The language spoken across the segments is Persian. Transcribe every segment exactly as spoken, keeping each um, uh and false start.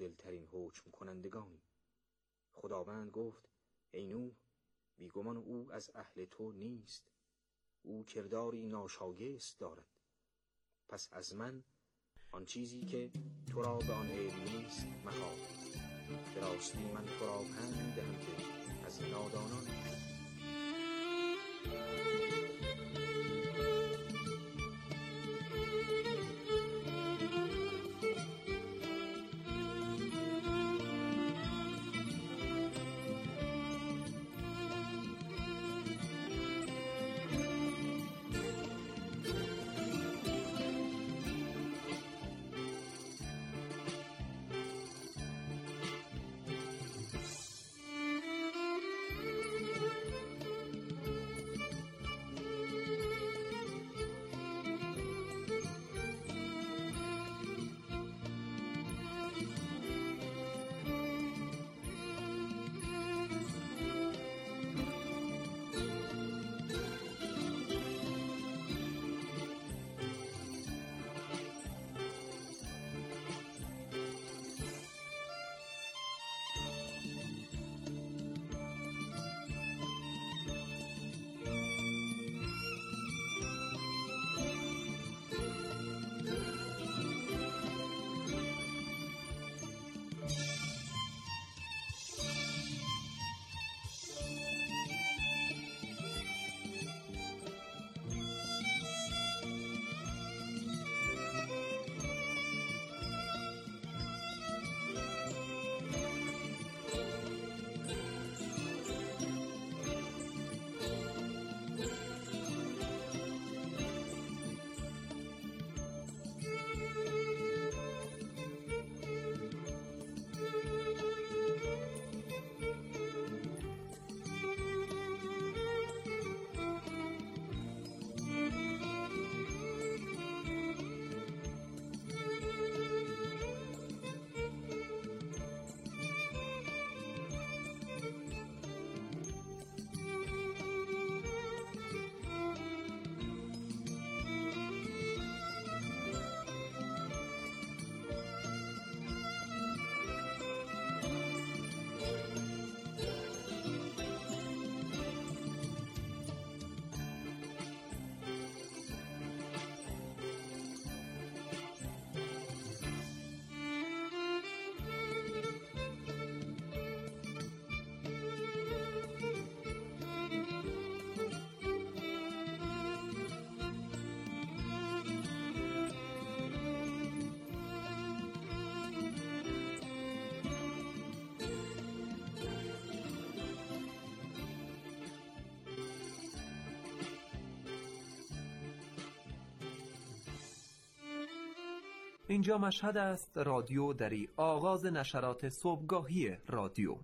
عادلترین حکم کنندگانی. خداوند گفت: ای نوح، بیگمان او از اهل تو نیست، او کرداری ناشایست دارد. پس از من آن چیزی که تو را به آن علم نیست مخواه. به راستی من تو را پند دهم که از نادانان اینجا مشهد است، رادیو دری، آغاز نشرات صبحگاهی رادیو.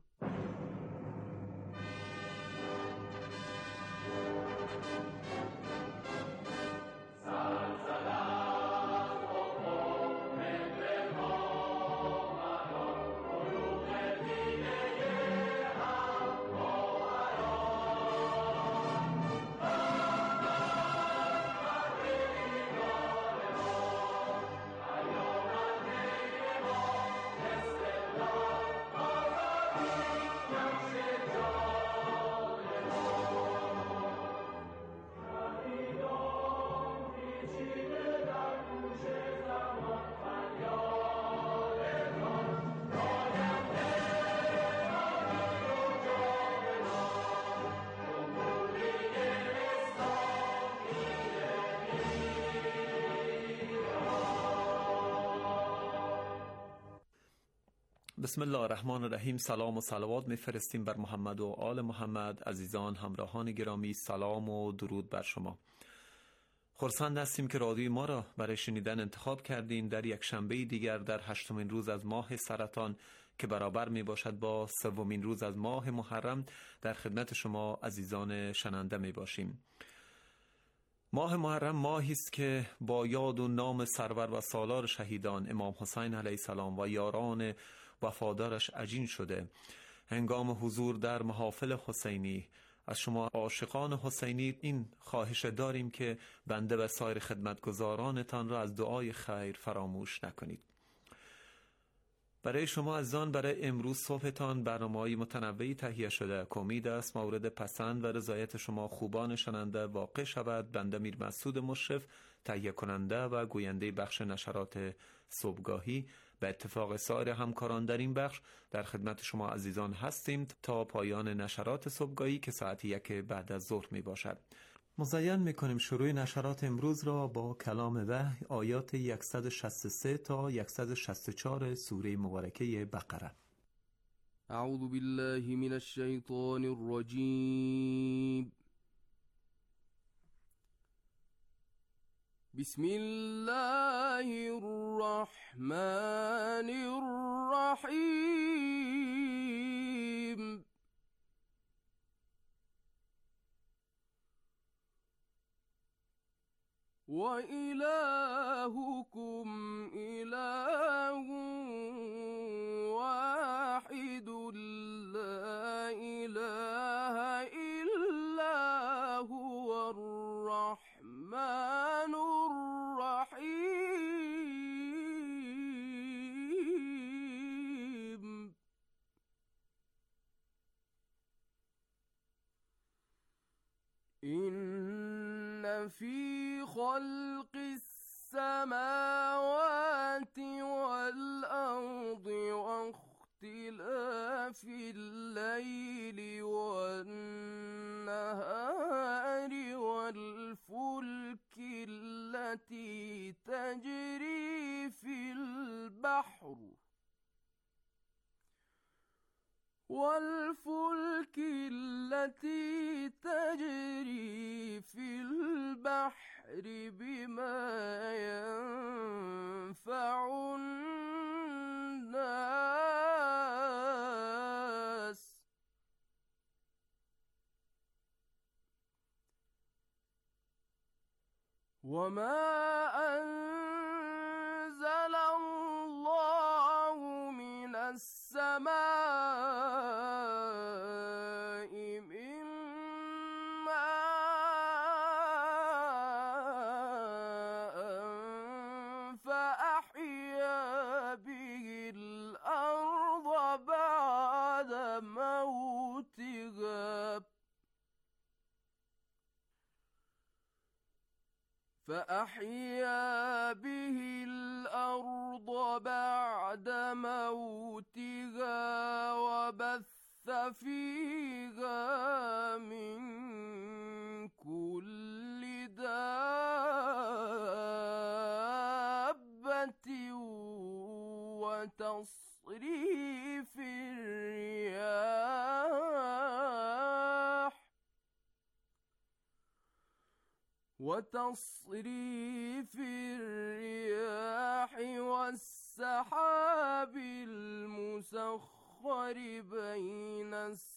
بسم الله الرحمن الرحیم. سلام و صلوات میفرستیم بر محمد و آل محمد. عزیزان همراهان گرامی، سلام و درود بر شما. خرسند هستیم که رادیوی ما را برای شنیدن انتخاب کردین در یک شنبه دیگر در هشتمین روز از ماه سرطان که برابر می باشد با سومین روز از ماه محرم در خدمت شما عزیزان شنونده می باشیم. ماه محرم ماهی است که با یاد و نام سرور و سالار شهیدان امام حسین علیه السلام و یاران وفادارش عجین شده. هنگام حضور در محافل حسینی از شما عاشقان حسینی این خواهش داریم که بنده و سایر خدمتگزارانتان را از دعای خیر فراموش نکنید. برای شما عزیزان برای امروز صبحتان برنامه‌های متنوعی تهیه شده که امید است مورد پسند و رضایت شما خوبان شنونده واقع شود. بنده میر مسعود مشرف، تهیه کننده و گوینده بخش نشرات صبحگاهی، به اتفاق سایر همکاران در این بخش در خدمت شما عزیزان هستیم تا پایان نشرات صبحگاهی که ساعت یک بعد از ظهر می باشد. مزین میکنیم شروع نشرات امروز را با کلام وحی، آیات صد و شصت و سه تا صد و شصت و چهار سوره مبارکه بقره. اعوذ بالله من الشیطان الرجیم. بسم الله الرحمن الرحیم. وَإِلَٰهُكُمْ إِلَٰهٌ وَاحِدٌ لَّا إِلَٰهَ إِلَّا هُوَ الرَّحْمَٰنُ الرَّحِيمُ. إِنَّ فِي خلق السماوات والأرض واختلاف الليل والنهار والفلك التي تجري في البحر والفلك التي تجري في البحر بما ينفع الناس وما أنزل الله من السماء من ماء فأحيا به الأرض بعد موتها فأحيا به الأرض بعد موتها وبث فيها من كل دابة وتصريف الرياح وتصريف الرياح والسحاب المسخر بين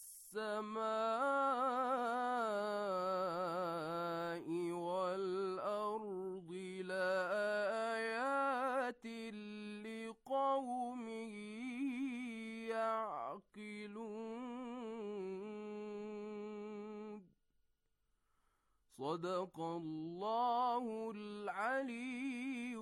السماء والأرض لآيات لقوم يعقلون. صدق الله العلی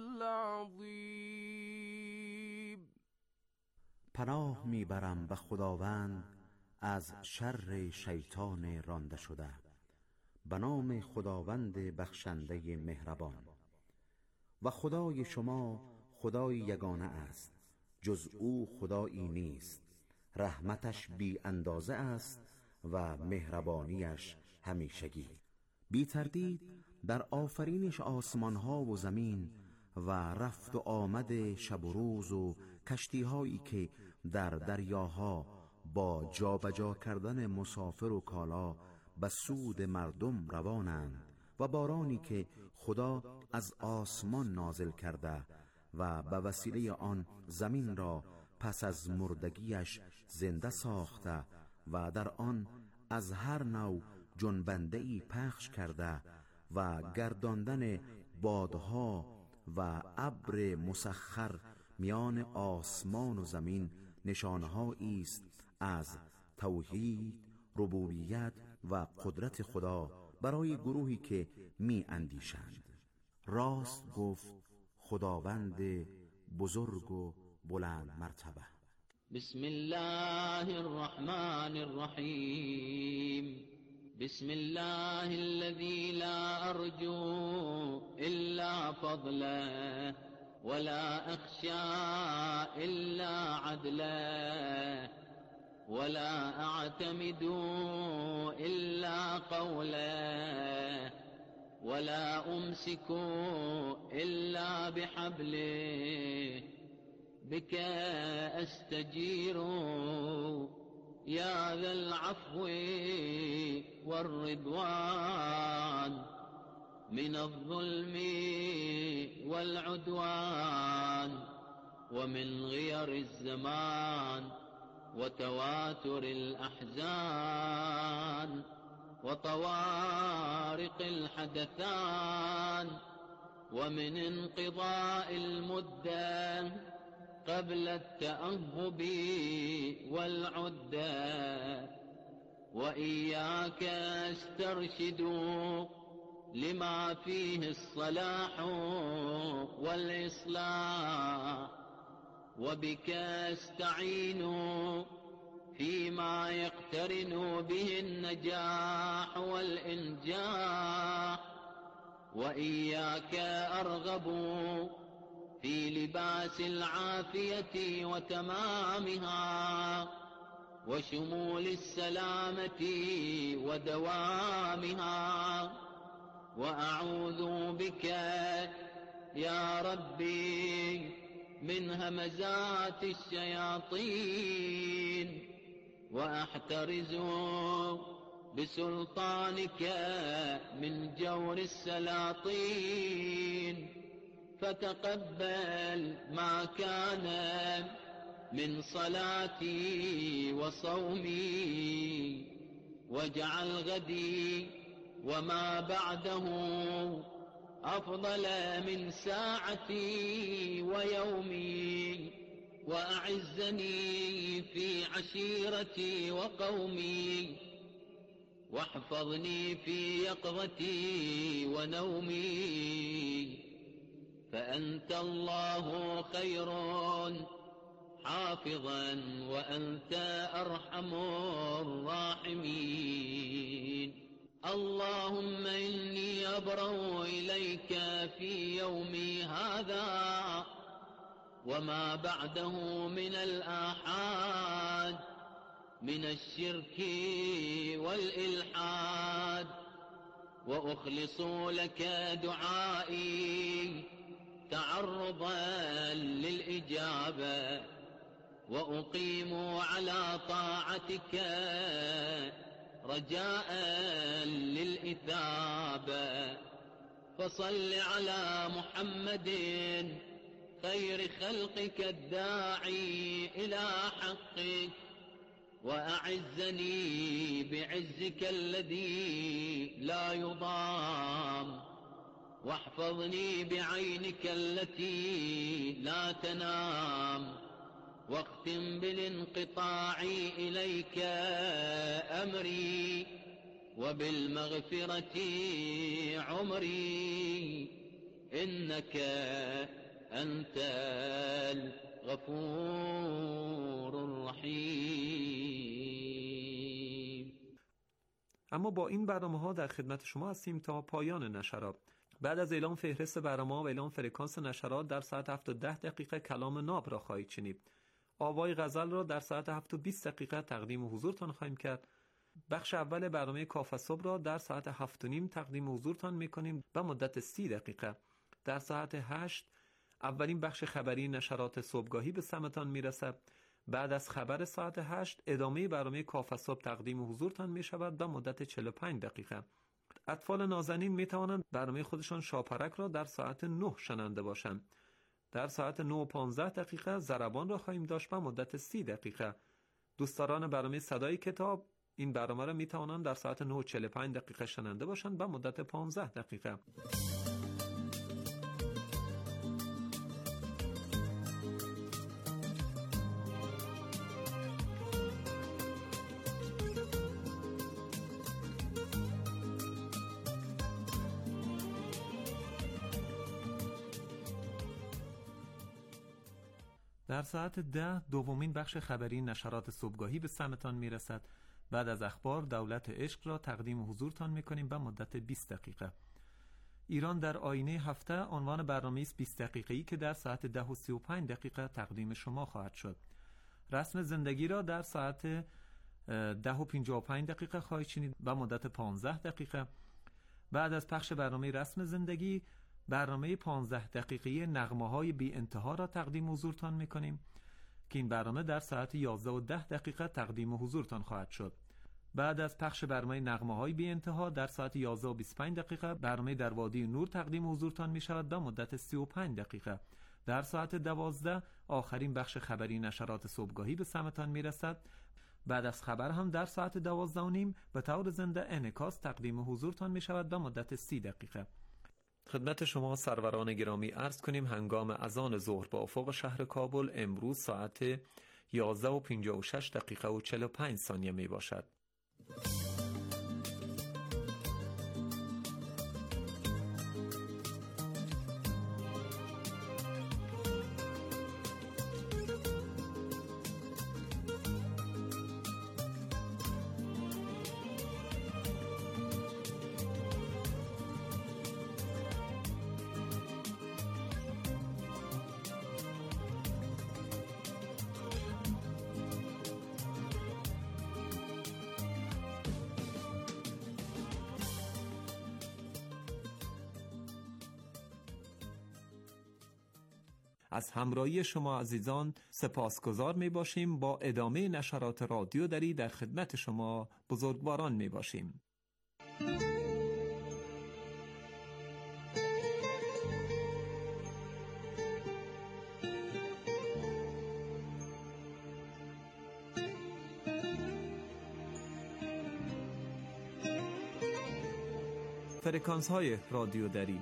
العظیم. پناه میبرم به خداوند از شر شیطان رانده شده. به نام خداوند بخشنده مهربان. و خدای شما خدای یگانه است، جز او خدایی نیست. رحمتش بی اندازه است و مهربانیش همیشگی. بی تردید در آفرینش آسمان ها و زمین و رفت و آمد شب و روز و کشتی هایی که در دریاها با جابجا کردن مسافر و کالا به سود مردم روانند و بارانی که خدا از آسمان نازل کرده و به وسیله آن زمین را پس از مردگیش زنده ساخته و در آن از هر نوع جنبنده‌ای پخش کرده و گرداندن بادها و ابر مسخر میان آسمان و زمین نشانه‌هایی است از توحید، ربوبیت و قدرت خدا برای گروهی که می اندیشند. راست گفت خداوند بزرگ و بلند مرتبه. بسم الله الرحمن الرحيم. بسم الله الذي لا أرجو إلا فضله ولا أخشى إلا عدله ولا أعتمد إلا قوله ولا أمسك إلا بحبله بك أستجير يا ذا العفو والرضوان من الظلم والعدوان ومن غير الزمان وتواتر الأحزان وطوارق الحدثان ومن انقضاء المدة قبل التأهب والعدة. وإياك استرشد لما فيه الصلاح والإصلاح وبك استعين فيما يقترن به النجاح والإنجاح. وإياك أرغب في لباس العافية وتمامها وشمول السلامة ودوامها. وأعوذ بك يا ربي من همزات الشياطين وأحترز بسلطانك من جور السلاطين. فتقبل ما كان من صلاتي وصومي واجعل غدي وما بعده أفضل من ساعتي ويومي. وأعزني في عشيرتي وقومي واحفظني في يقظتي ونومي. فأنت الله خير حافظا وأنت أرحم الراحمين. اللهم إني أبرأ إليك في يومي هذا وما بعده من الآحاد من الشرك والإلحاد. وأخلص لك دعائي تعرضا للإجابة وأقيم على طاعتك رجاء للإثابة. فصل على محمد خير خلقك الداعي إلى حقك وأعزني بعزك الذي لا يضام. واحفظني بعينك التي لا تنام. واختم بالانقطاع إليك أمري وبالمغفرة عمري إنك أنت الغفور الرحیم. اما با این برنامه ها در خدمت شما هستیم تا پایان نشرات. بعد از اعلام فهرست برنامه و اعلام فرکانس نشرات در ساعت هفت و ده دقیقه کلام ناب را خواهید شنید. آوای غزل را در ساعت هفت و بیست دقیقه تقدیم حضورتان خواهیم کرد. بخش اول برنامه کافه صبح را در ساعت هفت و نیم تقدیم حضورتان میکنیم به مدت سی دقیقه. در ساعت هشت اولین بخش خبری نشرات صبحگاهی به سمتان میرسد. بعد از خبر ساعت هشت ادامه برنامه کافه صبح تقدیم حضورتان می شود به مدت چهل و پنج دقیقه. اطفال نازنین می توانند برنامه خودشان شاپرک را در ساعت نه شنونده باشند. در ساعت نه و پانزده دقیقه ضربان را خواهیم داشت به مدت سی دقیقه. دوستداران برنامه صدای کتاب این برنامه را می توانند در ساعت نه و چهل و پنج دقیقه شنونده باشند به مدت پانزده دقیقه. در ساعت ده دومین بخش خبری نشرات صبحگاهی به سمتان میرسد. بعد از اخبار دولت عشق را تقدیم حضورتان میکنیم به مدت بیست دقیقه. ایران در آینه هفته عنوان برنامه است بیست دقیقه‌ای که در ساعت ده و سی و پنج دقیقه تقدیم شما خواهد شد. رسم زندگی را در ساعت ده و پنجاه و پنج دقیقه خواهید شنید به مدت پانزده دقیقه. بعد از پخش برنامه رسم زندگی برنامه پانزده دقیقه‌ای نغمه‌های بی انتها را تقدیم حضورتان می‌کنیم که این برنامه در ساعت یازده و ده دقیقه تقدیم حضورتان خواهد شد. بعد از پخش برنامه نغمه‌های بی انتها در ساعت یازده و بیست و پنج دقیقه برنامه در وادی نور تقدیم حضورتان می‌شود به مدت سی و پنج دقیقه. در ساعت دوازده آخرین بخش خبری نشرات صبحگاهی به سمتان می‌رسد. بعد از خبر هم در ساعت دوازده و نیم به طور زنده انعکاس تقدیم حضورتان می‌شود به مدت سی دقیقه. خدمت شما سروران گرامی عرض کنیم هنگام اذان ظهر با افق شهر کابل امروز ساعت یازده و پنجاه و شش دقیقه و چهل و پنج ثانیه می باشد. از همراهی شما عزیزان سپاسگزار می باشیم. با ادامه نشرات رادیو دری در خدمت شما بزرگواران می باشیم. فرکانس های رادیو دری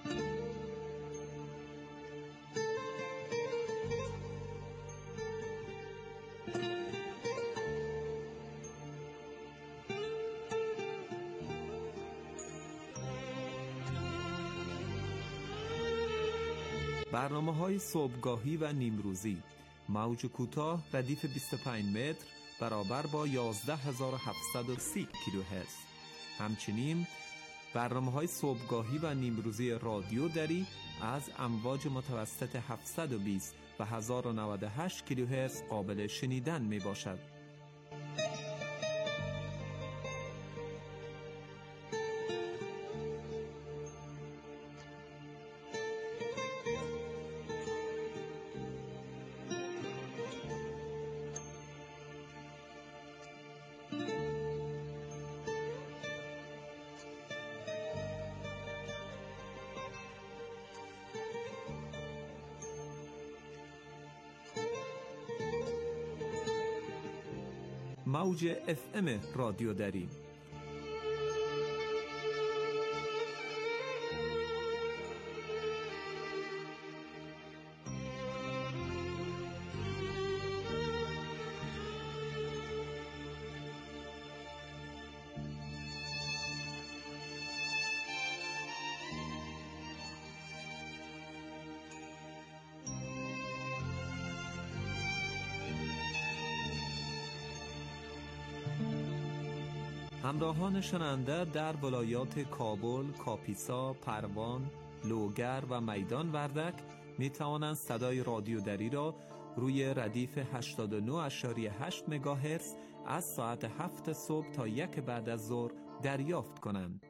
برنامه‌های صبحگاهی و نیمروزی موج کوتاه ردیف بیست و پنج متر برابر با یازده هزار و هفتصد و سی کیلوهرتز. همچنین برنامه‌های صبحگاهی و نیمروزی رادیو دری از امواج متوسط هفتصد و بیست و هزار و نود و هشت کیلوهرتز قابل شنیدن میباشد. موج اف ام رادیو دری همراهان شنونده در ولایات کابل، کاپیسا، پروان، لوگر و میدان وردک می توانند صدای رادیو دری را روی ردیف هشتاد و نه و هشت مگاهرتز از ساعت هفت صبح تا یک بعد از ظهر دریافت کنند.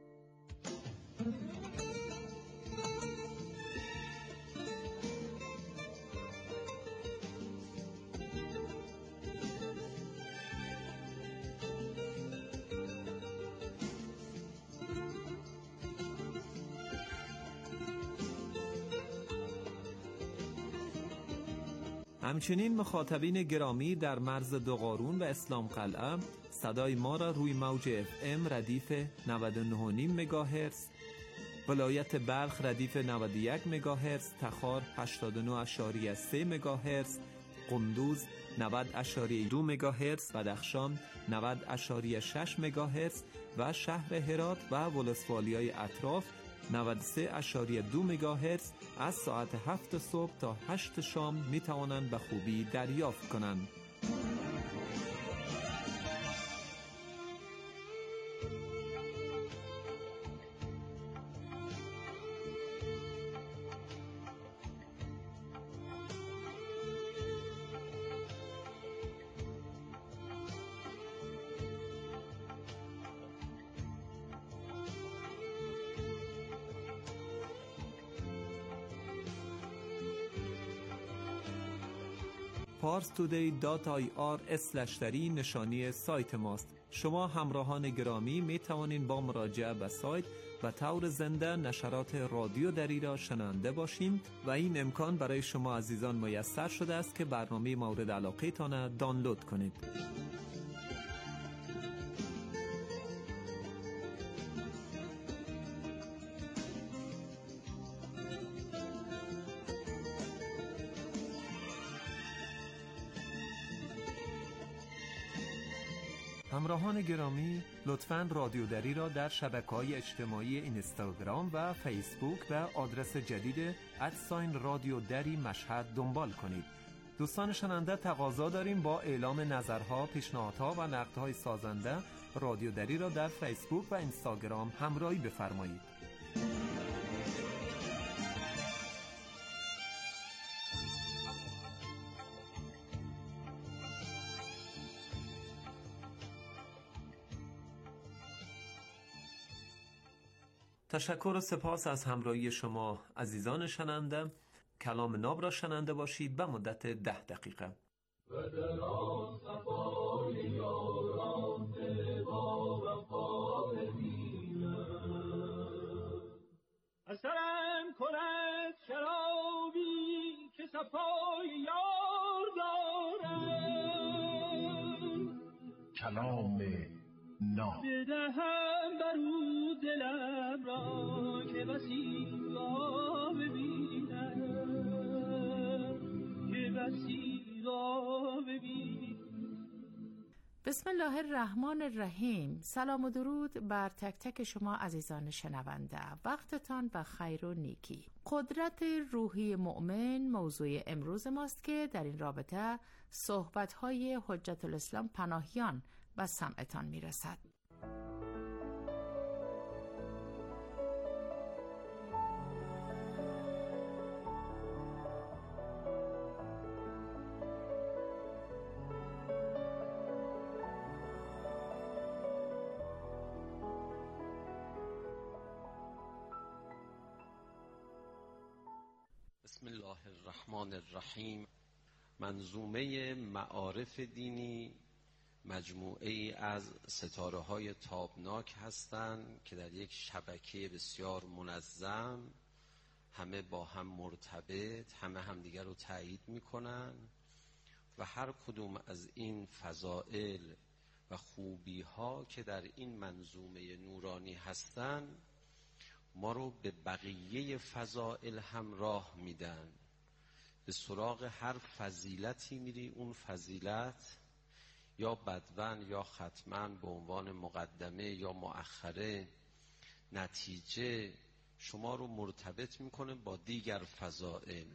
همچنین مخاطبین گرامی در مرز دوقارون و اسلام قلعه صدای ما را روی موج اف ام ردیف نود و نه و نیم مگاهرتز، ولایت بلخ ردیف نود و یک مگاهرتز، تخار هشتاد و نه و سه مگاهرتز، قندوز نود و دو مگاهرتز، بدخشان نود و شش مگاهرتز و شهر هرات و ولسوالیای اطراف نود و سه ممیز دو مگاهرتز از ساعت هفت صبح تا هشت شام می توانند به خوبی دریافت کنند. پارس تودی دات آی آر اسلش دری نشانی سایت ماست. شما همراهان گرامی می توانید با مراجعه به سایت و طور زنده نشرات رادیو دری را شنونده باشیم و این امکان برای شما عزیزان میسر شده است که برنامه مورد علاقه تان دانلود کنید. همراهان گرامی، لطفاً رادیو دری را در شبکه‌های اجتماعی اینستاگرام و فیسبوک به آدرس جدید ادساین رادیو دری مشهد دنبال کنید. دوستان شنونده، تقاضا داریم با اعلام نظرها، پیشنهادها و نقدهای سازنده رادیو دری را در فیسبوک و اینستاگرام همراهی بفرمایید. تشکر و سپاس از همراهی شما عزیزان شنونده. کلام ناب را شنونده باشید به مدت ده دقیقه. و در آن صفای یاران دل با وفا ببینم، اثرم کند شرابی که صفای یار دارم. کلام ناب بدهم برو دلم را که بسی را ببینم، که بسی را ببینم. بسم الله الرحمن الرحیم. سلام و درود بر تک تک شما عزیزان شنونده. وقتتان به خیر و نیکی. قدرت روحی مؤمن موضوع امروز ماست که در این رابطه صحبت‌های حجت الاسلام پناهیان به سمعتان میرسد. بسم الله الرحمن الرحیم. منظومه معارف دینی مجموعه ای از ستاره های تابناک هستند که در یک شبکه بسیار منظم، همه با هم مرتبط، همه همدیگر رو تایید میکنن و هر کدوم از این فضائل و خوبی ها که در این منظومه نورانی هستند ما رو به بقیه فضائل هم راه میدن. به سراغ هر فضیلتی میری، اون فضیلت یا بدون یا ختما به عنوان مقدمه یا مؤخره نتیجه شما رو مرتبط میکنه با دیگر فضائل.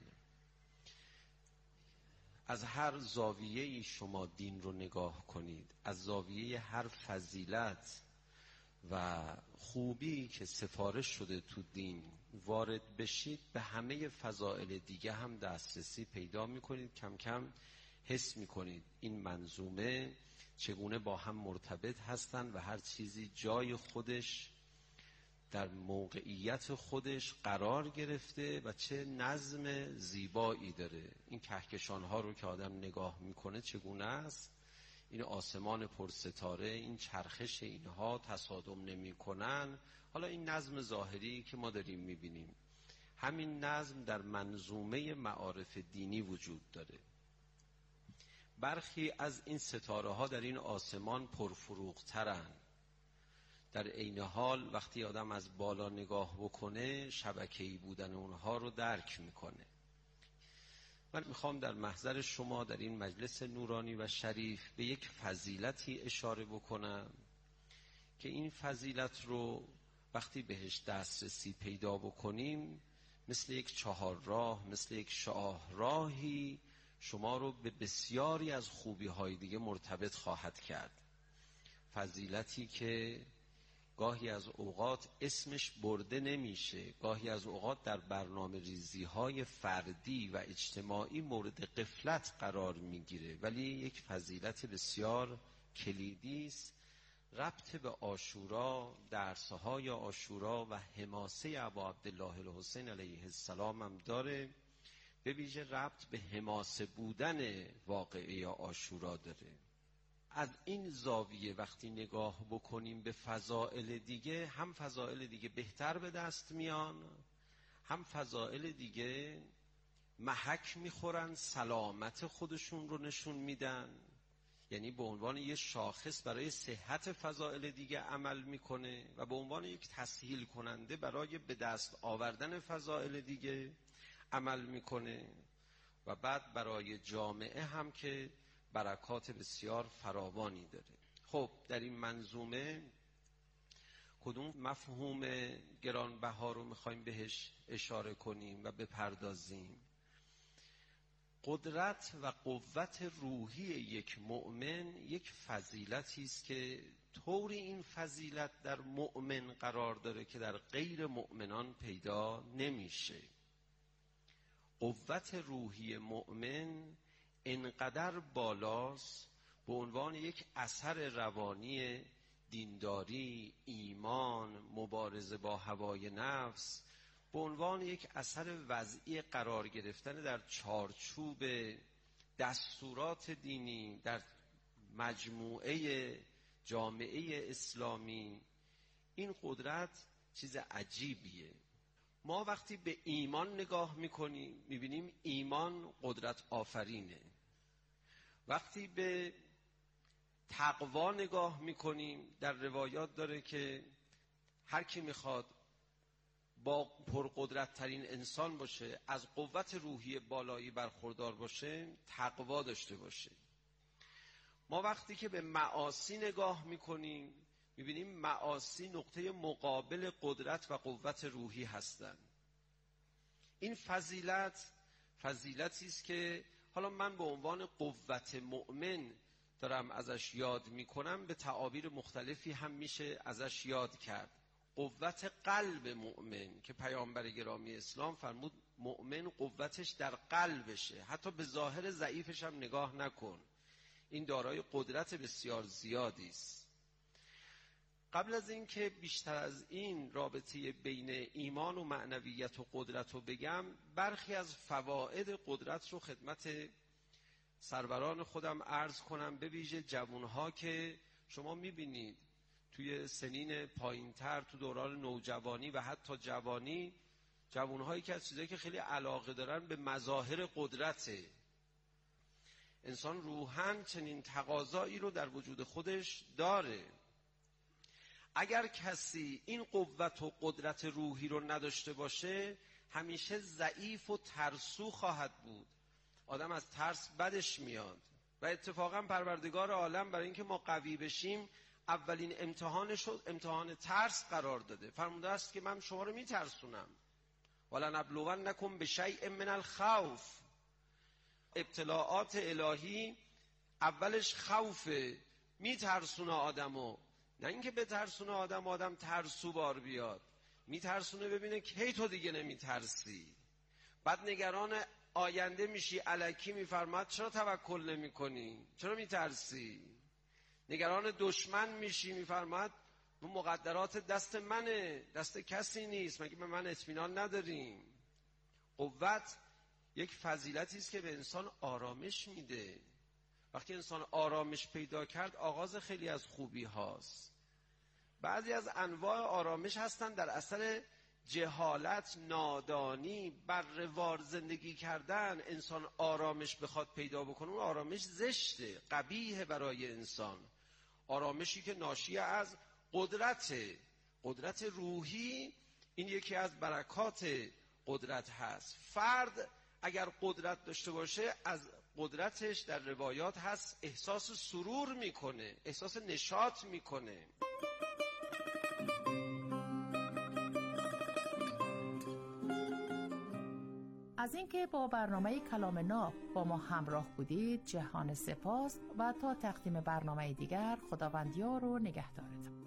از هر زاویه‌ای شما دین رو نگاه کنید، از زاویه هر فضیلت و خوبی که سفارش شده تو دین وارد بشید، به همه فضائل دیگه هم دسترسی پیدا میکنید. کم کم حس میکنید این منظومه چگونه با هم مرتبط هستن و هر چیزی جای خودش در موقعیت خودش قرار گرفته و چه نظم زیبایی داره. این کهکشان ها رو که آدم نگاه میکنه چگونه است، این آسمان پرستاره، این چرخش اینها تصادم نمی کنن. حالا این نظم ظاهری که ما داریم میبینیم، همین نظم در منظومه معارف دینی وجود داره. برخی از این ستاره ها در این آسمان پرفروغ ترن، در عین حال وقتی آدم از بالا نگاه بکنه شبکه‌ای بودن اونها رو درک میکنه. من میخوام در محضر شما در این مجلس نورانی و شریف به یک فضیلتی اشاره بکنم که این فضیلت رو وقتی بهش دسترسی پیدا بکنیم مثل یک چهار راه، مثل یک شاه راهی شما رو به بسیاری از خوبی های دیگه مرتبط خواهد کرد. فضیلتی که گاهی از اوقات اسمش برده نمیشه، گاهی از اوقات در برنامه ریزی های فردی و اجتماعی مورد غفلت قرار میگیره، ولی یک فضیلت بسیار کلیدی است. ربط به عاشورا، درسهای عاشورا و حماسه ابا عبدالله الحسین علیه السلام هم داره، به ویژه ربط به حماسه بودن واقعه عاشورا داره. از این زاویه وقتی نگاه بکنیم به فضائل دیگه، هم فضائل دیگه بهتر به دست میان، هم فضائل دیگه محک میخورن، سلامت خودشون رو نشون میدن. یعنی به عنوان یک شاخص برای صحت فضائل دیگه عمل میکنه و به عنوان یک تسهیل کننده برای به دست آوردن فضائل دیگه عمل میکنه و بعد برای جامعه هم که برکات بسیار فراوانی داره. خب در این منظومه کدوم مفهوم گرانبها رو میخوایم بهش اشاره کنیم و بپردازیم؟ قدرت و قوت روحی یک مؤمن یک فضیلتی است که طوری این فضیلت در مؤمن قرار داره که در غیر مؤمنان پیدا نمیشه. قوت روحی مؤمن انقدر بالاست به عنوان یک اثر روانی دینداری، ایمان، مبارزه با هوای نفس، به عنوان یک اثر وضعی قرار گرفتن در چارچوب دستورات دینی در مجموعه جامعه اسلامی. این قدرت چیز عجیبیه. ما وقتی به ایمان نگاه میکنیم میبینیم ایمان قدرت آفرینه. وقتی به تقوا نگاه میکنیم در روایات داره که هر کی میخواد با پرقدرت ترین انسان باشه، از قوت روحی بالایی برخوردار باشه، تقوا داشته باشه. ما وقتی که به معاصی نگاه میکنیم میبینیم معاصی نقطه مقابل قدرت و قوت روحی هستند. این فضیلت فضیلتی است که حالا من به عنوان قوت مؤمن دارم ازش یاد میکنم، به تعابیر مختلفی هم میشه ازش یاد کرد. قوت قلب مؤمن که پیامبر گرامی اسلام فرمود مؤمن قوتش در قلبشه، حتی به ظاهر ضعیفش هم نگاه نکن، این دارای قدرت بسیار زیادی است. قبل از این که بیشتر از این رابطه بین ایمان و معنویت و قدرت رو بگم، برخی از فواید قدرت رو خدمت سروران خودم عرض کنم، به ویژه جوانها که شما میبینید توی سنین پایینتر، تو دوران نوجوانی و حتی جوانی، جوانهایی که از چیزایی که خیلی علاقه دارن به مظاهر قدرته. انسان روحاً چنین تقاضایی رو در وجود خودش داره. اگر کسی این قوت و قدرت روحی رو نداشته باشه همیشه ضعیف و ترسو خواهد بود. آدم از ترس بدش میاد و اتفاقا پروردگار عالم برای اینکه ما قوی بشیم اولین امتحانش رو امتحان ترس قرار داده. فرموده است که من شما رو میترسونم، ولنبلونکم بشیء من الخوف. ابتلاعات الهی اولش خوفه، میترسونه آدمو، نه اینکه بترسونه آدم آدم ترسو بار بیاد، میترسونه ببینه کی تو دیگه نمیترسی. بعد نگران آینده میشی، الکی میفرماد چرا توکل نمی کنی؟ چرا میترسی؟ نگران دشمن میشی، میفرماد اون مقدرات دست منه، دست کسی نیست، مگه به من اطمینان نداریم؟ قوت یک فضیلتی است که به انسان آرامش میده. وقتی انسان آرامش پیدا کرد آغاز خیلی از خوبی هاست. بعضی از انواع آرامش هستن در اثر جهالت، نادانی، برروار زندگی کردن. انسان آرامش بخواد پیدا بکنه اون آرامش زشته، قبیحه برای انسان. آرامشی که ناشی از قدرت قدرت روحی، این یکی از برکات قدرت هست. فرد اگر قدرت داشته باشه از قدرتش در روایات هست احساس سرور میکنه، احساس نشاط میکنه. اینکه با برنامه کلام ناب با ما همراه بودید جهان سپاس و تا تقدیم برنامه دیگر خداوند یار و نگهدارتون.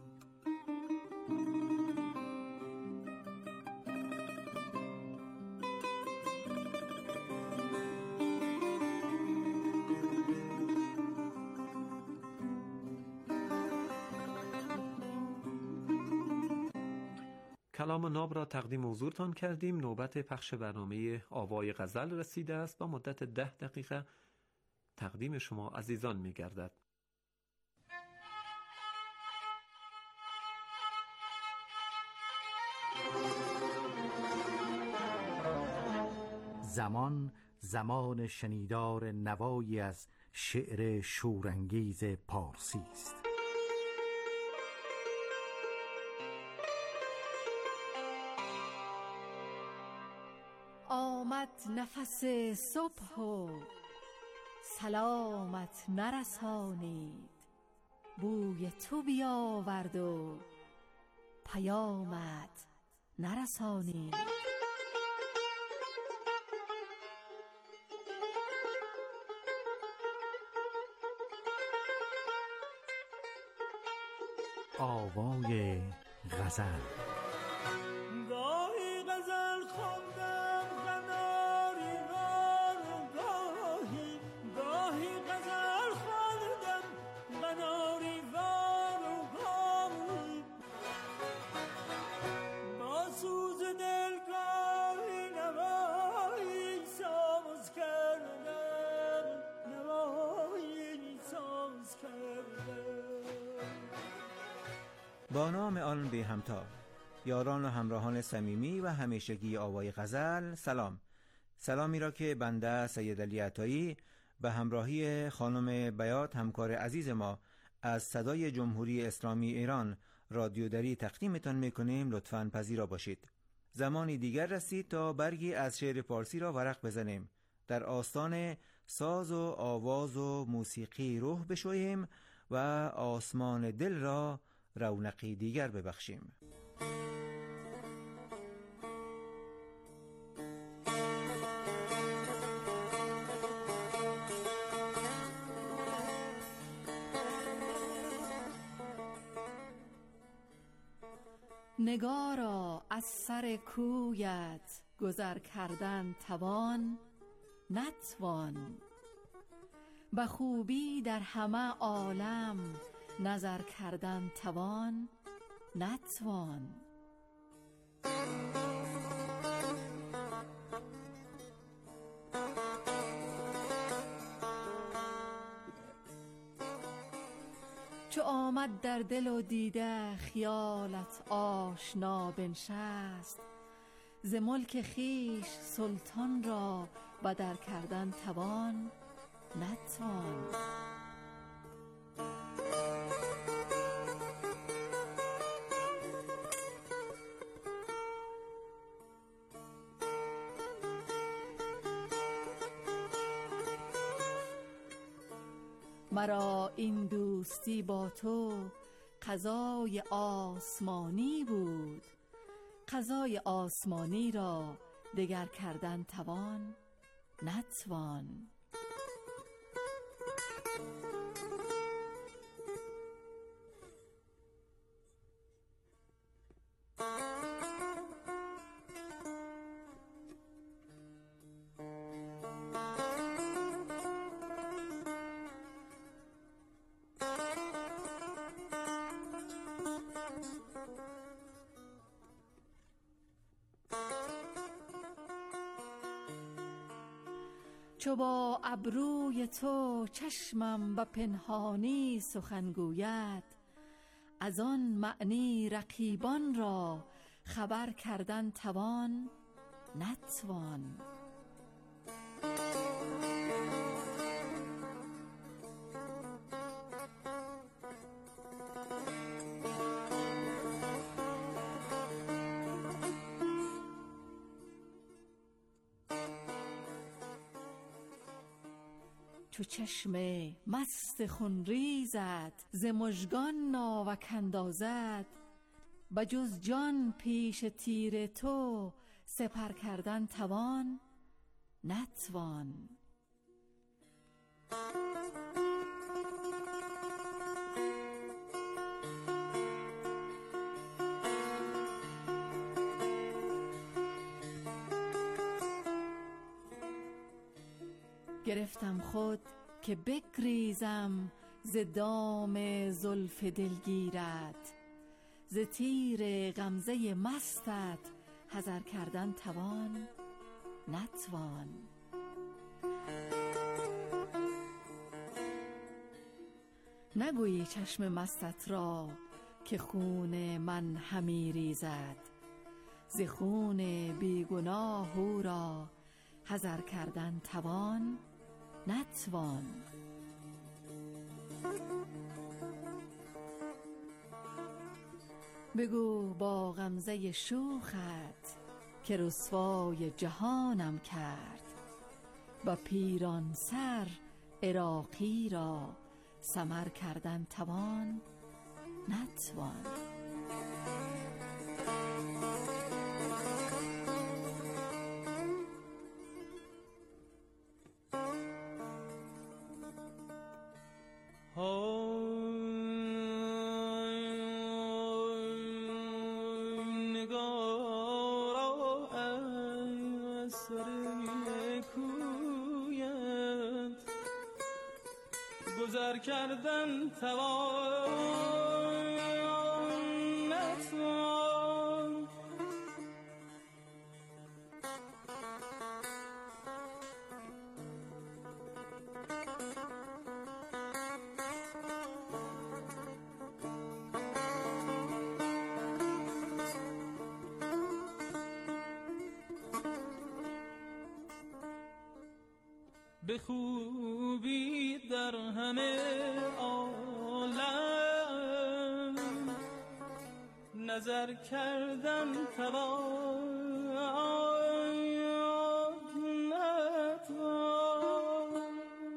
کلام ناب را تقدیم حضورتان کردیم. نوبت پخش برنامه آوای غزل رسیده است. با مدت ده دقیقه تقدیم شما عزیزان می گردد. زمان زمان شنیدار نوایی از شعر شورانگیز پارسی است. آمد نفس صبح و سلامت نرسانید، بوی تو بیاورد و پیامت نرسانید. آوای غزل. با نام آن بی همتا، یاران و همراهان صمیمی و همیشگی آوای غزل، سلام. سلامی را که بنده سید علی عطایی به همراهی خانم بیات همکار عزیز ما از صدای جمهوری اسلامی ایران رادیو دری تقدیمتان میکنیم. لطفاً پذیرا باشید. زمانی دیگر رسید تا برگی از شعر پارسی را ورق بزنیم، در آستان ساز و آواز و موسیقی روح بشویم و آسمان دل را رونقی دیگر ببخشیم. نگارا از سر کویت گذر کردن توان نتوان، به خوبی در همه عالم نظر کردن توان نتوان. چو آمد در دل و دیده خیالت آشنا بنشست، ز ملک خیش سلطان را بدر کردن توان نتوان. مرا این دوستی با تو قضای آسمانی بود، قضای آسمانی را دگر کردن توان نتوان. چو با ابروی تو چشمم به پنهانی سخن گوید، از آن معنی رقیبان را خبر کردن توان نتوان. چو چشم مست خونریزت ز مژگان ناوک اندازد، بجز جان پیش تیر تو سپر کردن توان نتوان. گرفتم خود که بگریزم ز دام زلف دلگیرت، ز تیر غمزه مستت حذر کردن توان نتوان. نگویی چشم مستت را که خون من همی ریزد، ز خون بیگناه او را حذر کردن توان نتوان. بگو با غمزه شوخت که رسوای جهانم کرد، با پیران سر عراقی را سمر کردن توان نتوان. گذر کردن توان نتوان. به خوبی در همه عالم نظر کردن توان نتوان.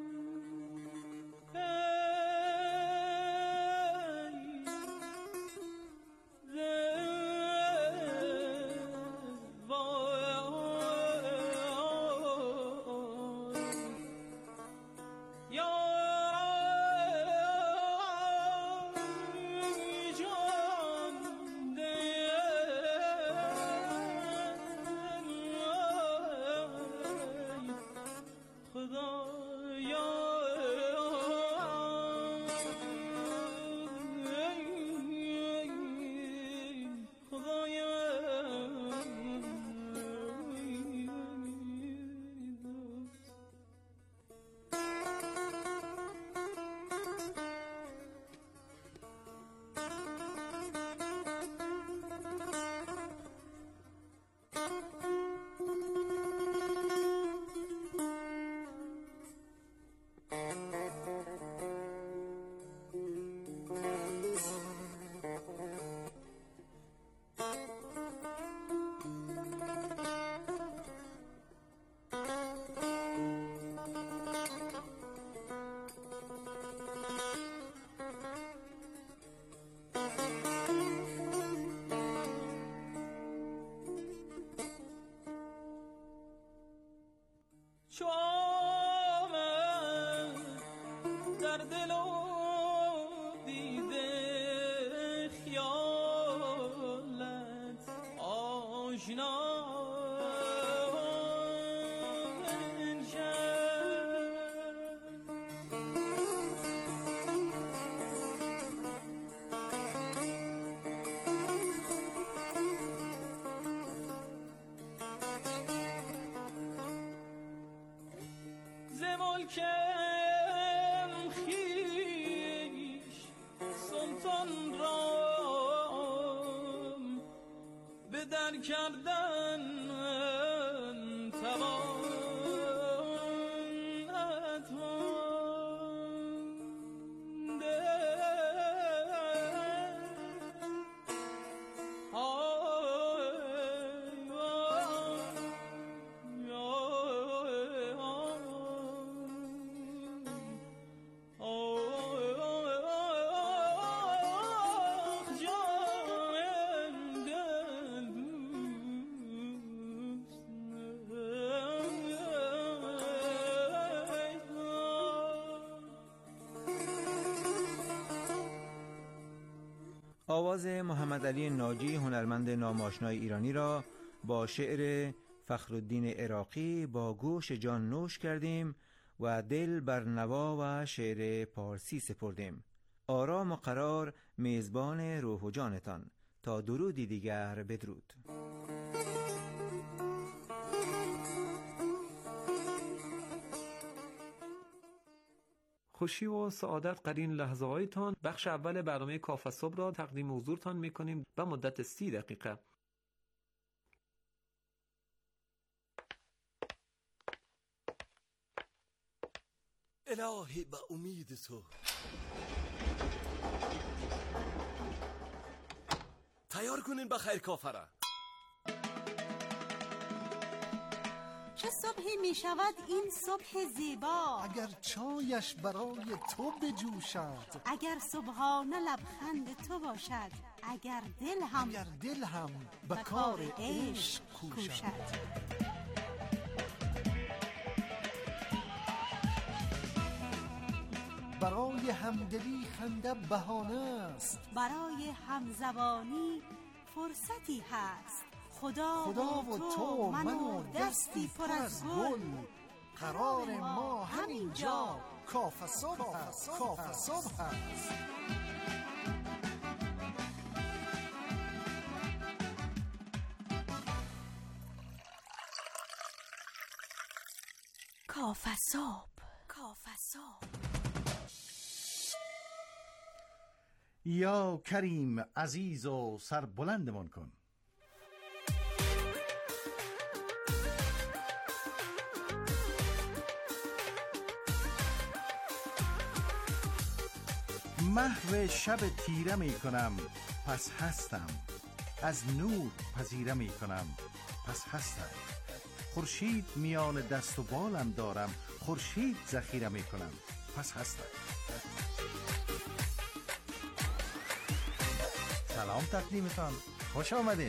چو آمد در دل و دیده خیالت آشنا کم خیش سلطان را به در کردن توان آواز محمد علی ناجی هنرمند ناماشنای ایرانی را با شعر فخرالدین عراقی با گوش جان نوش کردیم و دل بر نوا و شعر پارسی سپردیم. آرام و قرار میزبان روح و جانتان. تا درودی دیگر بدرود. خوشی و سعادت قرین لحظه هایتان. بخش اول برنامه کافه صبح را تقدیم حضورتان میکنیم به مدت سی دقیقه. الهی به امید تو تیار کنین بخیر کافه را. چه صبحی می شود این صبح زیبا، اگر چایش برای تو بجوشد، اگر صبحانه لبخند تو باشد، اگر دل هم اگر دل هم به کار عشق کوشد. برای همدلی خنده بهانه است، برای همزبانی فرصتی هست. خدا, خدا و تو من و دستی پر از گل، قرار ما همینجا کافه صبح هست. کافه صبح هست. کافه صبح. کافه صبح. یا کریم عزیز و سربلندمان کن. محو شب تیره می کنم پس هستم، از نور پذیره می کنم پس هستم. خورشید میان دست و بالم دارم، خورشید ذخیره می کنم پس هستم. سلام تقدیمتان، خوش آمدین.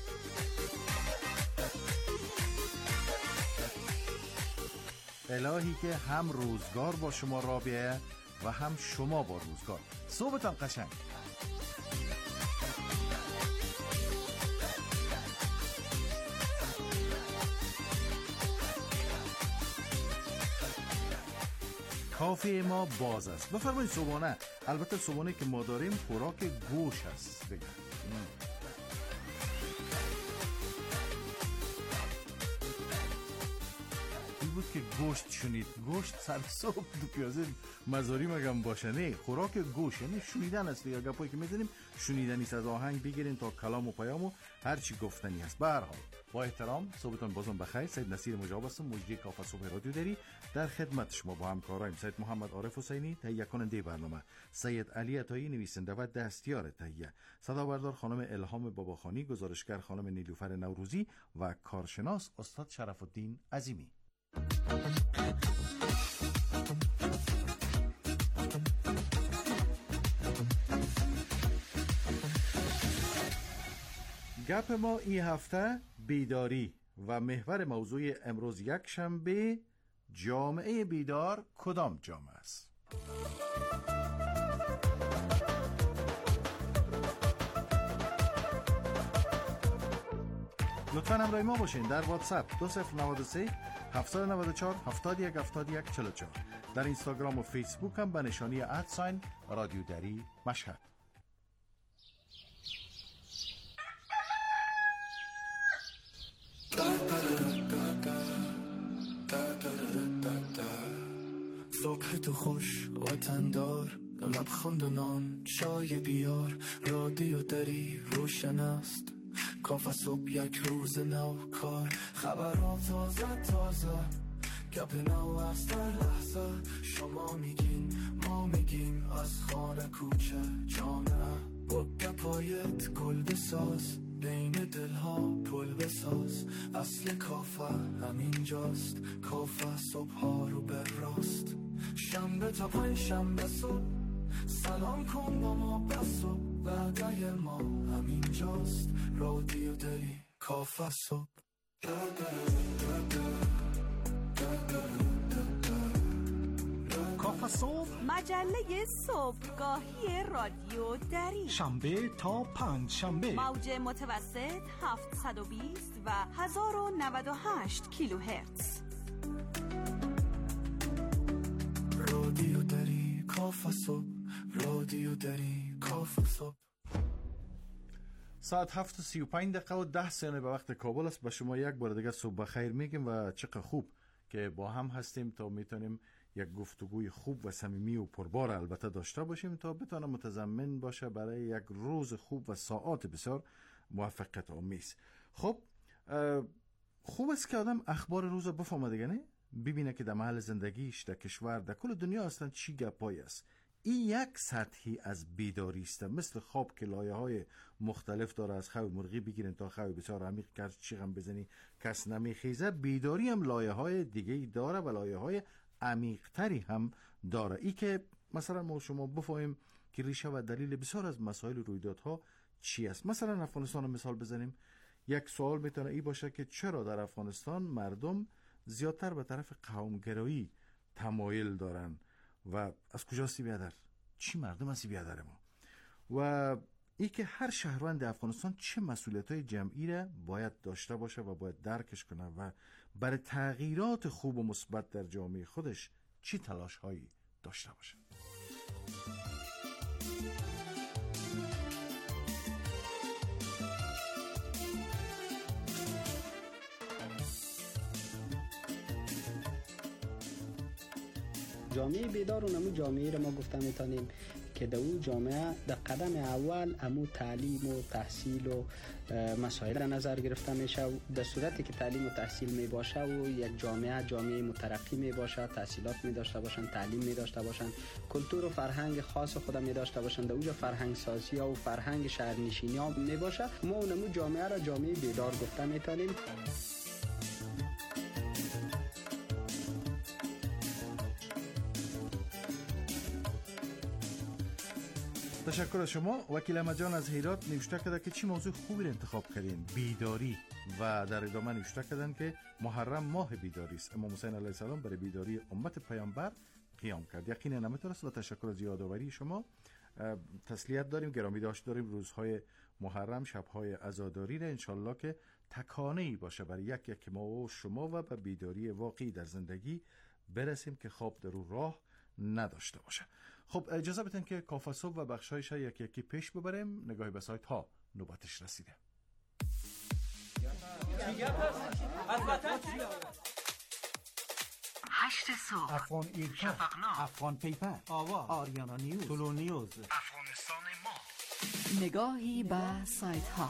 الهی که هم روزگار با شما را بیاید و هم شما با روزگار. صبحتان قشنگ. کافه ما باز است. بفرمایید صبحانه. البته صبحانه که ما داریم خوراک گوش است دیگه. بود که گوشت شنید، گوشت سر صبح دو پیازه مزاری مگم باشه. نه، خوراک گوش یعنی شنیدن است. یا گپایی که میزنیم شنیدنی است. از آهنگ بگیرین تا کلام و پیام و هر چی گفتنی است. به هر حال با احترام صبحتون بازم بخیر. سید نصیر مجاب هستم، مجری کافه صبح رادیو دری. در خدمت شما با همکارایم سید محمد عارف حسینی تهیه کننده برنامه، سید علی عطایی نویسنده و دستیار تهیه، صدابردار خانم الهام باباخانی، گزارشگر خانم نیلوفر نوروزی و کارشناس استاد شرف الدین عظیمی. گپ ما این هفته بیداری و محور موضوع امروز یک شنبه جامعه بیدار کدام جامعه است؟ لطفاً همراه ما باشین در واتساپ دو صفر نه سه هفت نه چهار هفت یک هفت یک چهار چهار، در اینستاگرام و فیسبوک هم به نشانی ادساین رادیو دری مشهد. صبح تو خوش وطندار، لبخند و نان چای بیار، رادیو دری روشن است، کافه صبح یک روز نو کار، خبرها تازه تازه، گپ نو است در لحظه، شما میگین ما میگیم، از خانه کوچه جامعه، با گپایت گل بساز، بین دلها پل بساز، اصل کافه همینجاست، کافه صبح ها رو بر راست، شنبه تا پنج شنبه صبح، سلام کن با ما بس و وعده ما همینجاست، رادیو دری کافه صبح. کافه کاف صبح، مجله صبحگاهی رادیو دری، شنبه تا پنج شنبه، موج متوسط هفتصد و بیست و هزار و نود و هشت کیلوهرتز. رادیو دری کاف صبح، رادیو دری کاف صبح. ساعت هفت و سی و پنج دقیقه و ده ثانیه به وقت کابل است. به شما یک بار دیگه صبح بخیر میگیم و چقدر خوب که با هم هستیم تا میتونیم یک گفتگوی خوب و صمیمی و پربار البته داشته باشیم تا بتونه متضمن باشه برای یک روز خوب و ساعات بسیار موفقیت آمیز. خب خوب است که آدم اخبار روز بفهمه دیگه، نه؟ ببینه که در محل زندگیش، در کشور، در کل دنیا اصلا چی گپایی است. این یک سطحی از بیداری است، مثل خواب که لایه های مختلف داره، از خواب مرغی بگیرین تا خواب بسیار عمیق که چی غم بزنی کس نمیخیزه. بیداری هم لایه های دیگه داره و لایه های عمیق تری هم داره. ای که مثلا ما شما بفهمیم که ریشه و دلیل بسیار از مسائل رویدادها چی است. مثلا افغانستان مثال بزنیم، یک سوال میتونه ای باشه که چرا در افغانستان مردم زیادتر به طرف قومگرایی تمایل دارن و از کجاستی بیادر؟ چی مردم هستی بیادر ما؟ و ای که هر شهروند افغانستان چه مسئولیت‌های جمعی را باید داشته باشه و باید درکش کنه و برای تغییرات خوب و مثبت در جامعه خودش چی تلاش‌هایی داشته باشه. جامعه بیدار و نمو جامعه را ما گفته میتونیم که در اون جامعه در قدم اول امو تعلیم و تحصیل و مسائل در نظر گرفته میشه. و در صورتی که تعلیم و تحصیل می باشه و یک جامعه جامعه مترقی می باشه، تحصیلات می داشته باشن، تعلیم می داشته باشن، کلتور و فرهنگ خاص خود می داشته باشن، در اونجا فرهنگ سازی و فرهنگ شهرنشینی ها می باشه، ما اونمو جامعه را جامعه بیدار گفته میتونیم. تشکر از شما. وکیل احمد جان از هرات نوشته کرده که چی موضوع خوبی رو انتخاب کردین، بیداری، و در ادامه نوشته کردن که محرم ماه بیداری است. امام حسین علیه السلام برای بیداری امت پیامبر قیام کرد. یقینا نمیتونست و تشکر از یادآوری شما. تسلیت داریم، گرامی داشت داریم. روزهای محرم، شبهای عزاداری را انشالله که تکانه‌ای باشه برای یک یک ما و شما و به بیداری واقعی در زندگی برسیم که خواب در رو راه نداشته باشه. خب اجازه بدین که کافه صبح و بخشایش یکی یکی پیش ببریم. نگاهی به سایت ها نوبتش رسیده. هشت صبح، افغان ایرکا، شفقنامه، افغان پیپر، آواز، آریانا نیوز، طلو نیوز، افغانستان ما. نگاهی به سایت ها.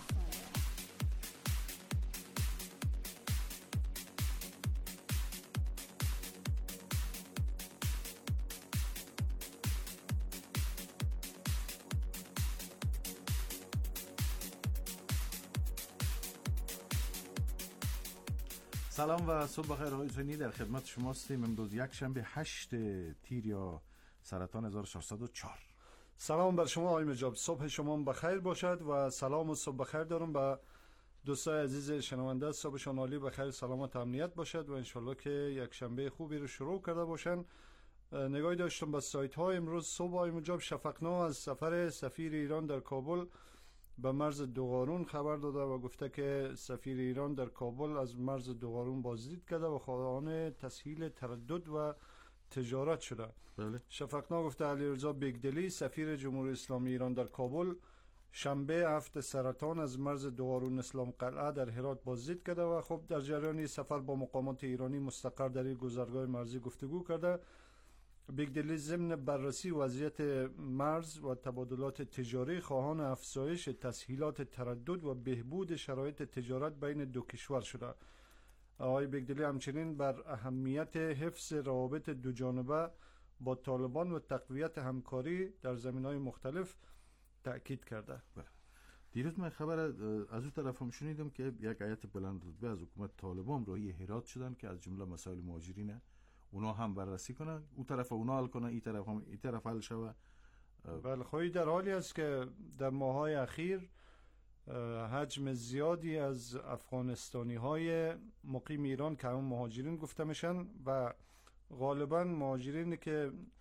سلام و صبح بخیر. آقای حسینی در خدمت شما هستیم. امروز یک شنبه هشت تیر یا سرطان هزار و ششصد و چهار. سلام بر شما آقای مجاب، صبح شما بخیر باشد و سلام و صبح بخیر دارم به دوستای عزیز شنونده. صبحشان عالی، بخیر، سلامت، امنیت باشد و انشالله که یک شنبه خوبی رو شروع کرده باشن. نگاهی داشتم به سایت ها امروز صبح آقای مجاب. شفقنا از سفر سفیر ایران در کابل به مرز دوغارون خبر داده و گفته که سفیر ایران در کابل از مرز دوغارون بازدید کرده و خواهان تسهیل تردد و تجارت شده. بله. شفقنا گفته علیرضا بیگدلی سفیر جمهوری اسلامی ایران در کابل شنبه هفت سرطان از مرز دوغارون اسلام قلعه در هرات بازدید کرده و خب در جریان سفر با مقامات ایرانی مستقر در این گذرگاه مرزی گفتگو کرده. بیگدلی ضمن بررسی وضعیت مرز و تبادلات تجاری خواهان افزایش تسهیلات تردد و بهبود شرایط تجارت بین دو کشور شده. آقای بیگدلی همچنین بر اهمیت حفظ روابط دو جانبه با طالبان و تقویت همکاری در زمینهای مختلف تأکید کرده. دیروز من خبر از اون طرف هم شنیدم که یک هیئت بلند رتبه از حکومت طالبان راهی هرات شدن که از جمله مسائل مهاجرین اونا هم بررسی کنن، اون طرف اونا حل کنن، این طرف هم این طرف حل شوه. بله، خواهی در حالی است که در ماه‌های اخیر حجم زیادی از افغانستانی های مقیم ایران که هم مهاجرین گفته میشن و غالبا مهاجرینی که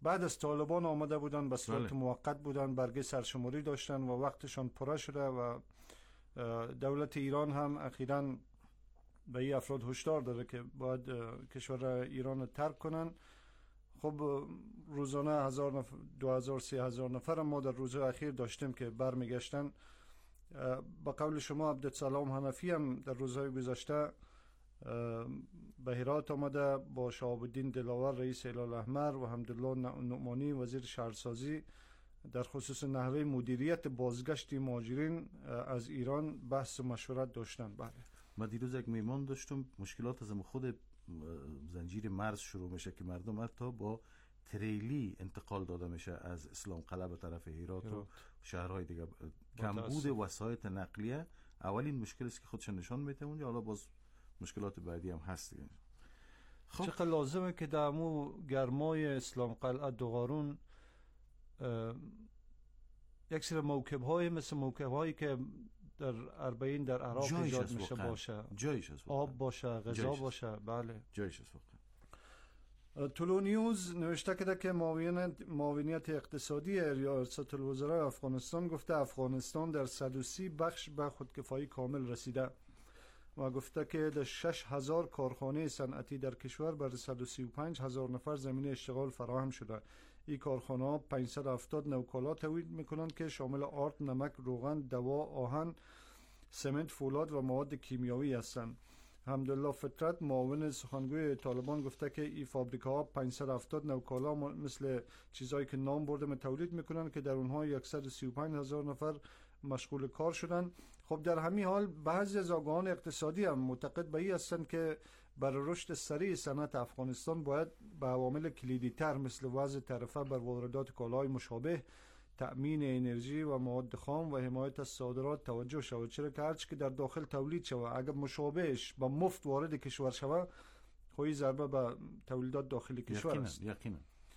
بعد از طالبان آمده بودن به صورت بله. موقت بودن، برگه سرشماری داشتن و وقتشان پره شده و دولت ایران هم اخیراً به این افراد هشدار داده که باید کشور ایران رو ترک کنن. خب روزانه هزار نفر، دو هزار، سی هزار نفر ما در روزهای اخیر داشتیم که برمیگشتن. با قول شما عبدالسلام حنفی هم در روزهای گذشته به هرات آمده با شهاب الدین دلاور رئیس هلال احمر و حمدالله نعمانی وزیر شهرسازی در خصوص نحوه مدیریت بازگشت مهاجرین از ایران بحث و مشورت داشتن. بله. ما دیروز یک میمان داشتم، مشکلات از خود زنجیر مرز شروع میشه که مردم حتی با تریلی انتقال داده میشه از اسلام قلعه به طرف هرات و شهرهای دیگه. کمبود وسایط نقلیه اولین مشکل است که خودشون نشان میده اونجا، حالا باز مشکلات بعدی هم هست دیگه. خب چقدر لازمه که در مو گرمای اسلام قلعه دوغارون یک سری موکب های مثل موکب هایی که در اربعین در عراق ایجاد میشه باشه، جایش است، آب باشه، غذا باشه. بله جایش است. طلوع نیوز نوشته کرده که معاونیت معاونیت اقتصادی ریاست الوزرای افغانستان گفته افغانستان در صد و سی بخش به خودکفایی کامل رسیده و گفته که در شش هزار کارخانه صنعتی در کشور برای صد و سی و پنج هزار نفر زمینه اشتغال فراهم شده. این کارخانه ها پانصد و هفتاد نوکالا تولید میکنند که شامل آرد، نمک، روغن، دوا، آهن، سمنت، فولاد و مواد کیمیایی هستند. حمدالله فطرت معاون سخنگوی طالبان گفته که این فابریکاها پانصد و هفتاد نوکالا مثل چیزایی که نام برده تولید میکنن که در اونها صد و سی و پنج هزار نفر مشغول کار شدن. خب در همین حال بعضی از آگاهان اقتصادی هم معتقد به این هستند که برای رشد سریع صنعت افغانستان باید به عوامل کلیدی تر مثل وضع تعرفه بر واردات کالاهای مشابه، تأمین انرژی و مواد خام و حمایت از صادرات توجه شود، چرا که هرچی که در داخل تولید شود اگر مشابهش با مفت وارد کشور شود خوی ضربه به تولیدات داخلی کشور است. یقینا.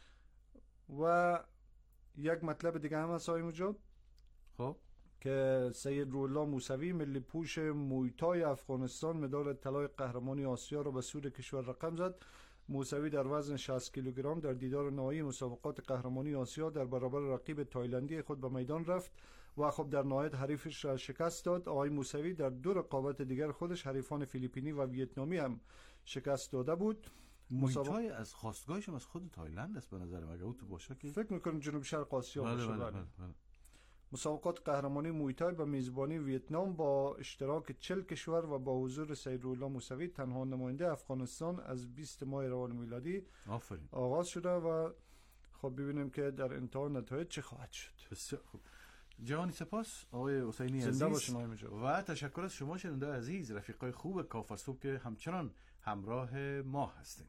و یک مطلب دیگه هم هست آقای مجاب، خب که سید روح‌الله موسوی ملی پوش مویتای افغانستان مدال طلای قهرمانی آسیا را به سود کشور رقم زد. موسوی در وزن شصت کیلوگرم در دیدار نهایی مسابقات قهرمانی آسیا در برابر رقیب تایلندی خود به میدان رفت و خب در نهایت حریفش را شکست داد. آقای موسوی در دو رقابت دیگر خودش حریفان فیلیپینی و ویتنامی هم شکست داده بود. مویتای از خواستگاهش از خود تایلند است به نظر من، اگه اون تو باشه که فکر می‌کنم جنوب شرق آسیا بله باشه. بله بله بله. مسابقات قهرمانی مویتای به میزبانی ویتنام با اشتراک چهل کشور و با حضور سید روح‌الله موسوی تنها نماینده افغانستان از بیست ماه روان میلادی آفرین آغاز شده و خب ببینیم که در انتها نتایج چه خواهد شد. بسیار خوب. جهانی سپاس آقای حسینی عزیز و تشکر از شما شنونده عزیز، رفیقای خوب کافر صبح که همچنان همراه ما هستین.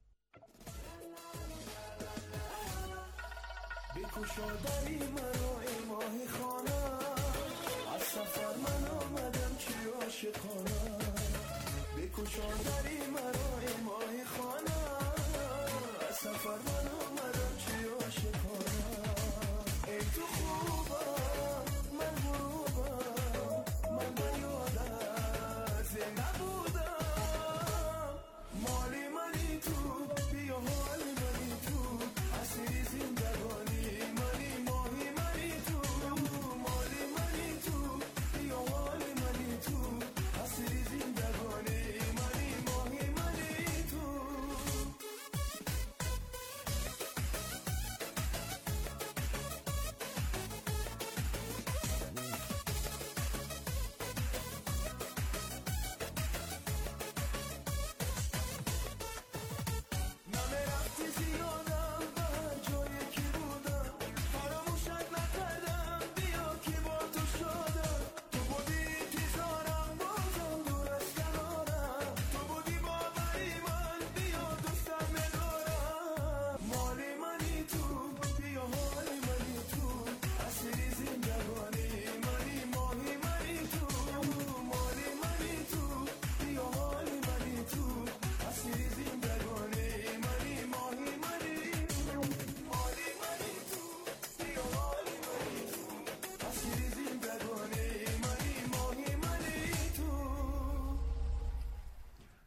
بکشادری منو ای ماهی خانه، از سفر من آمدم چی عاشقانه. بکشادری منو ای ماهی خانه، از سفر من آمدم چی عاشقانه. ای تو خوبه من غروبم، من به یادت زنده بودم. مالی منی تو، بیا حالی منی تو، اسیری زندگانی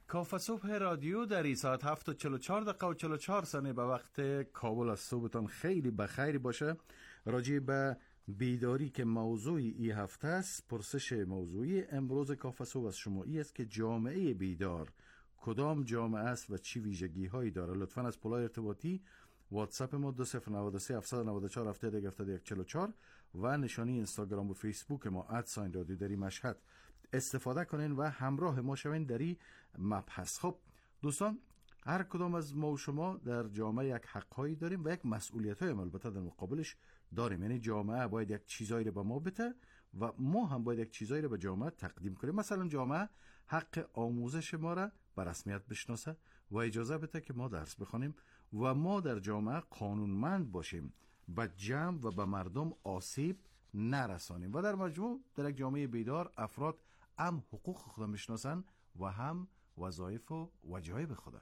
کافه صبح رادیو در این ساعت هفت و چل و چهار دقیقه و چل و چهار ثانیه به وقت کابل از صبحتان خیلی بخیر باشه. راجع به بیداری که موضوعی ای هفته است، پرسش موضوعی امروز کافه صبح از شما ای است که جامعه بیدار کدام جامعه است و چی ویژگی هایی داره؟ لطفاً از پلای ارتباطی واتساپ ما دو صفر نه سه هفت نه چهار هفت یک هفت یک چهار چهار و نشانی اینستاگرام و فیسبوک ما ادساین رادیو دری مشهد استفاده کنین و همراه ما شوین در این مبحث. خب دوستان، هر کدام از ما و شما در جامعه یک حقهایی داریم و یک مسئولیت های البته در مقابلش داریم. یعنی جامعه باید یک چیزایی رو به ما بده و ما هم باید یک چیزایی رو به جامعه تقدیم کنیم. مثلا جامعه حق آموزش ما را به رسمیت بشناسه و اجازه بده که ما درس بخونیم و ما در جامعه قانونمند باشیم، به جمع و به مردم آسیب نرسانیم و در مجموع در یک جامعه بیدار افراد هم حقوق خود میشناسن و هم وظایف و واجبات خود.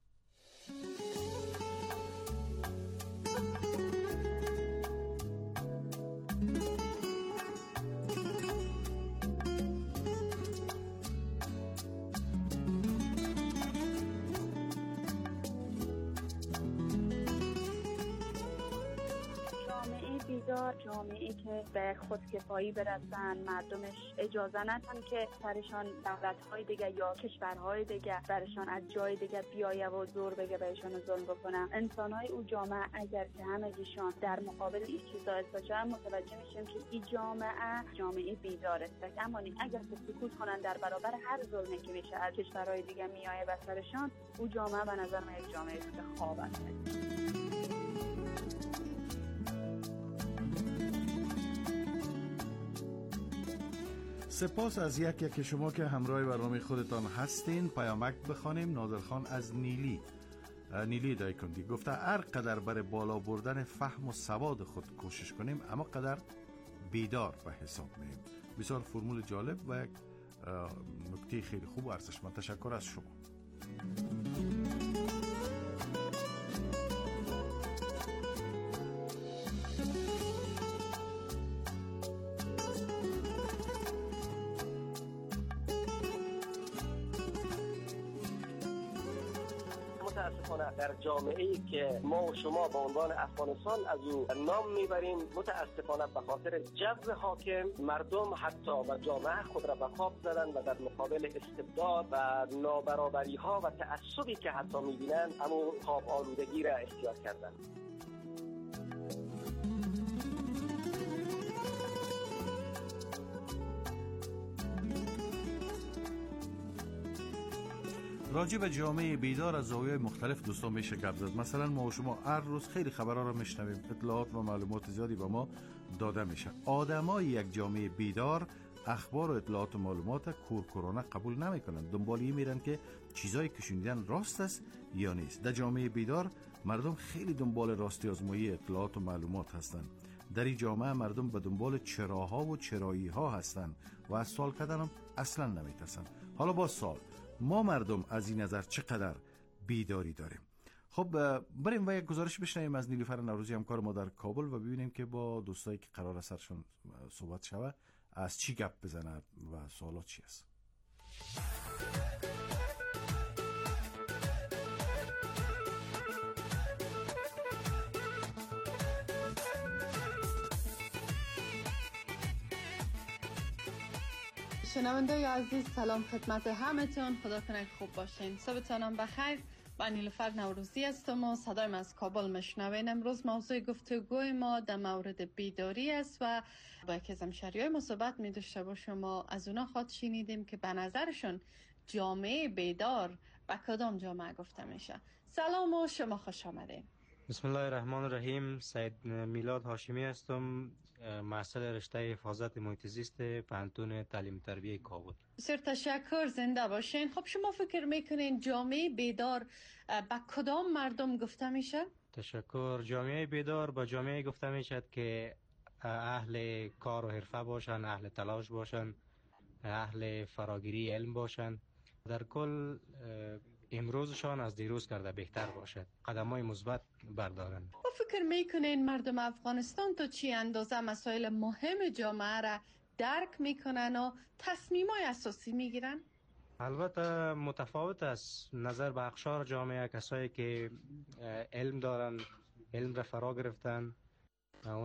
جامعه که به خودکفایی برسن، مردمش اجازه ندن که سرشان دولت‌های دیگه یا کشورهای دیگه برشان از جای دیگه بیایه و زور بگه بهشون ظلم بکنن. انسان‌های او جامعه اگر که همگیشان در مقابل این چیزا باشن، متوجه میشیم که این جامعه جامعه بیدار است. اما اگر که سکوت کنن در برابر هر ظلمی که میشه از کشورهای دیگه میایه بر سرشان، او جامعه به نظر من یک جامعه است که خواب است. سپاس از یک یک شما که همراه برنامه خودتان هستین. پیامک بخوانیم. نادرخان از نیلی نیلی دایکندی گفته هر قدر بر بالا بردن فهم و سواد خود کوشش کنیم اما قدر بیدار به حساب مییم. بسیار فرمول جالب و یک نکته خیلی خوب و ارزشمند. تشکر از شما. متاسفانه در جامعه‌ای که ما و شما به عنوان افغانستان از او نام میبریم، متاسفانه به خاطر جو حاکم مردم حتی و جامعه خود را به خواب زدن و در مقابل استبداد و نابرابری ها و تعصبی که حتی میبینن همون خواب آلودگی را اختیار کردن. راجع به جامعه بیدار از زوایای مختلف دوستان میشه گپ زد. مثلا ما و شما هر روز خیلی خبرها رو میشنویم، اطلاعات و معلومات زیادی به ما داده میشه. آدمای یک جامعه بیدار اخبار و اطلاعات و معلومات کورکورانه قبول نمیکنن، دنبالی میرن که چیزایی که شنیدن راست است یا نیست. در جامعه بیدار مردم خیلی دنبال راستی آزمایی اطلاعات و معلومات هستند. در این جامعه مردم به دنبال چراها و چرایی ها هستند و از سوال کردن هم اصلا نمیترسن. حالا با سوال، ما مردم از این نظر چقدر بیداری داریم؟ خب بریم و یک گزارش بشنویم از نیلوفر نوروزی همکار ما در کابل و ببینیم که با دوستایی که قرار است سرشون صحبت شود از چی گپ بزنند و سوالات چی است. شنونده عزیز، سلام خدمت همتون. خدا کنه خوب باشین. صبحتان بخیر. من نیلوفر نوروزی هستم و صدایم از کابل میشنوین. امروز موضوع گفتگوی ما در مورد بیداری است و با یکی از همشهریای ما صحبت می داشته باشم. ما از اونا خواد شنیدیم که به نظرشون جامعه بیدار به کدام جامعه گفته میشه. سلام و شما خوش آمدین. بسم الله الرحمن الرحیم. سید میلاد هاشمی هستم، محصل رشته حفاظت محیط زیست پانتون تعلیم تربیه کابل. بسیار تشکر، زنده باشین. خب شما فکر میکنین جامعه بیدار به کدام مردم گفته میشه؟ تشکر. جامعه بیدار با جامعه گفته میشه که اهل کار و حرفه باشن، اهل تلاش باشن، اهل فراگیری علم باشن، در کل امروزشان از دیروز کرده بهتر باشد، قدم‌های مثبت بردارن. و فکر میکنین مردم افغانستان تو چی اندازه مسائل مهم جامعه را درک میکنن و تصمیم‌های اساسی میگیرن؟ البته متفاوت است نظر به اقشار جامعه، کسایی که علم دارن، علم را فرا گرفتن